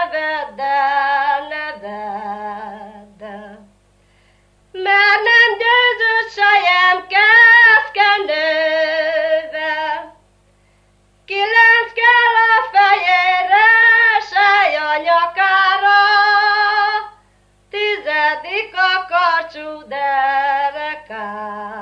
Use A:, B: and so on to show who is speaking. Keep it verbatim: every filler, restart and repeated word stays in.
A: neveddel, nevedd el. Mert nem győzött sejem keszkenővel, kilenc kell a fejére, sej a nyakára, tizedik a karcsú derekára.